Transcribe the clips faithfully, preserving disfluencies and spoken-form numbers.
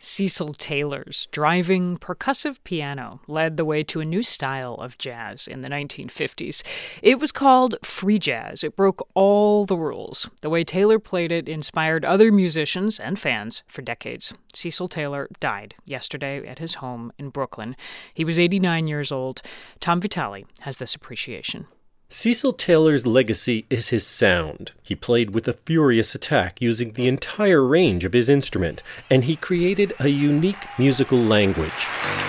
Cecil Taylor's driving percussive piano led the way to a new style of jazz in the nineteen fifties. It was called free jazz. It broke all the rules. The way Taylor played it inspired other musicians and fans for decades. Cecil Taylor died yesterday at his home in Brooklyn. He was eighty-nine years old. Tom Vitale has this appreciation. Cecil Taylor's legacy is his sound. He played with a furious attack using the entire range of his instrument, and he created a unique musical language.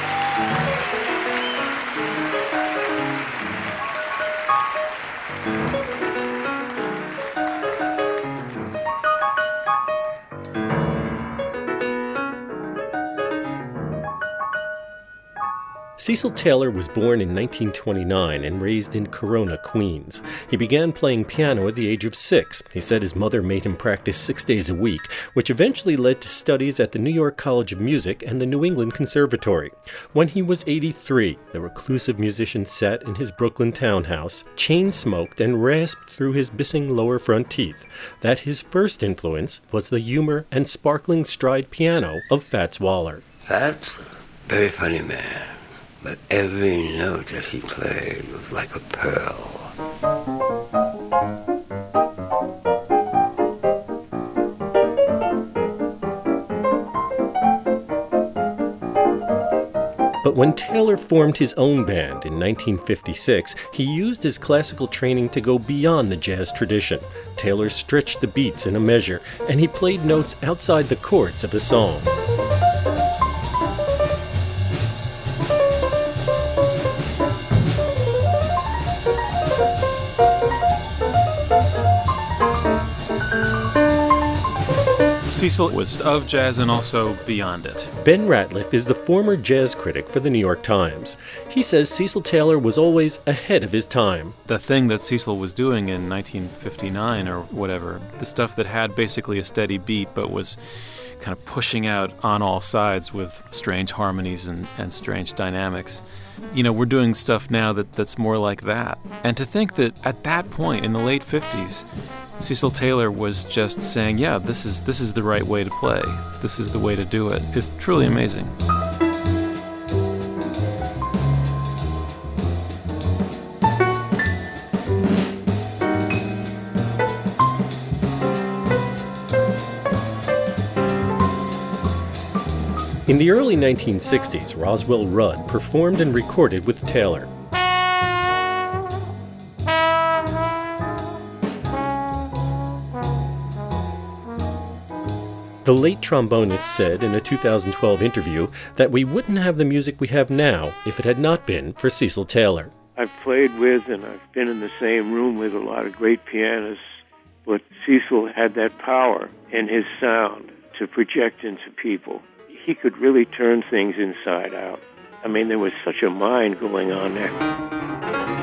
Cecil Taylor was born in nineteen twenty-nine and raised in Corona, Queens. He began playing piano at the age of six. He said his mother made him practice six days a week, which eventually led to studies at the New York College of Music and the New England Conservatory. When he was eighty-three, the reclusive musician sat in his Brooklyn townhouse, chain-smoked, and rasped through his bissing lower front teeth. That his first influence was the humor and sparkling stride piano of Fats Waller. Fats, very funny man. But every note that he played was like a pearl. But when Taylor formed his own band in nineteen fifty-six, he used his classical training to go beyond the jazz tradition. Taylor stretched the beats in a measure, and he played notes outside the chords of a song. Cecil was of jazz and also beyond it. Ben Ratliff is the former jazz critic for the New York Times. He says Cecil Taylor was always ahead of his time. The thing that Cecil was doing in nineteen fifty-nine or whatever, the stuff that had basically a steady beat but was kind of pushing out on all sides with strange harmonies and, and strange dynamics. You know, we're doing stuff now that, that's more like that. And to think that at that point in the late fifties, Cecil Taylor was just saying, yeah, this is this is the right way to play. This is the way to do it. It's truly amazing. In the early nineteen sixties, Roswell Rudd performed and recorded with Taylor. The late trombonist said in a two thousand twelve interview that we wouldn't have the music we have now if it had not been for Cecil Taylor. I've played with and I've been in the same room with a lot of great pianists, but Cecil had that power in his sound to project into people. He could really turn things inside out. I mean, there was such a mind going on there.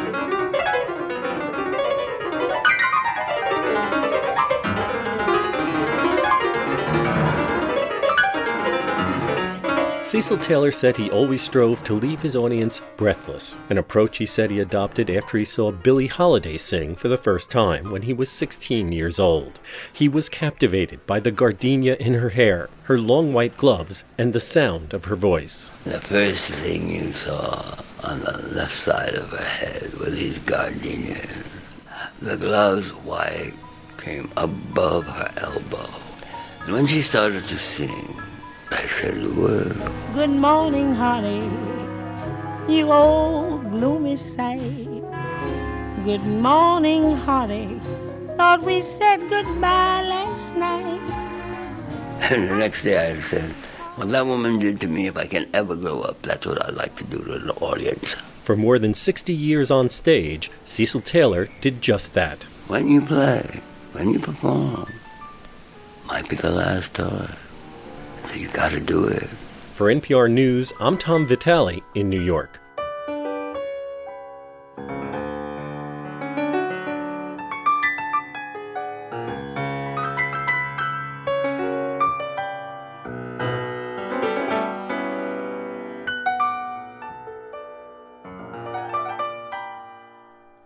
Cecil Taylor said he always strove to leave his audience breathless, an approach he said he adopted after he saw Billie Holiday sing for the first time when he was sixteen years old. He was captivated by the gardenia in her hair, her long white gloves, and the sound of her voice. The first thing you saw on the left side of her head were these gardenias. The gloves, white, came above her elbow. And when she started to sing, I said the word. Good morning, honey, you old gloomy sight. Good morning, honey, thought we said goodbye last night. And the next day I said, what that woman did to me, if I can ever grow up, that's what I'd like to do to the audience. For more than sixty years on stage, Cecil Taylor did just that. When you play, when you perform, might be the last time. So you gotta do it. For N P R News, I'm Tom Vitale in New York.